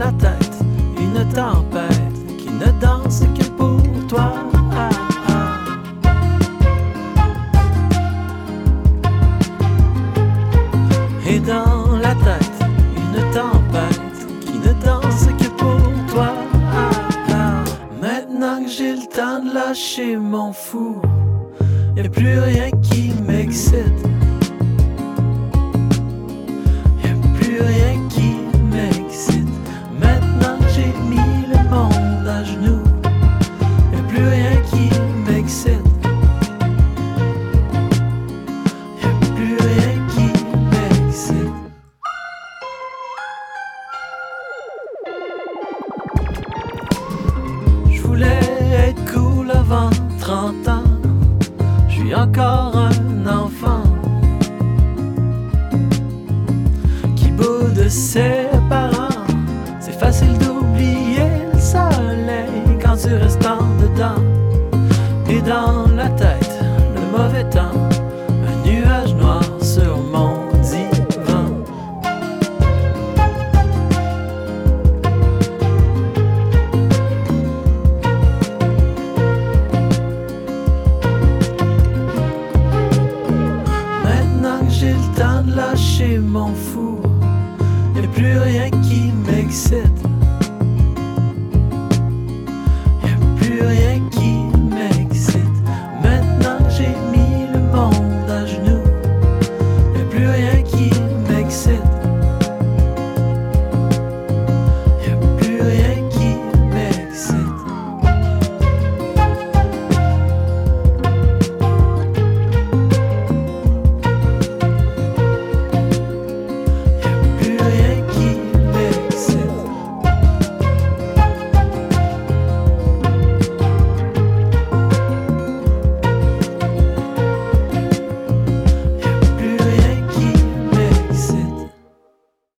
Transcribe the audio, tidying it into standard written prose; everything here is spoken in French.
la tête une tempête qui ne danse que pour toi. Et dans la tête une tempête qui ne danse que pour toi. Maintenant que j'ai le temps de lâcher mon fou, y'a plus rien qui m'excite. Y'a plus rien qui m'excite. Maintenant que j'ai mis le monde à genoux, y'a plus rien qui m'excite. Y'a plus rien qui m'excite. Je voulais être cool avant 30 ans. Je suis encore un enfant qui boude ses parents. C'est facile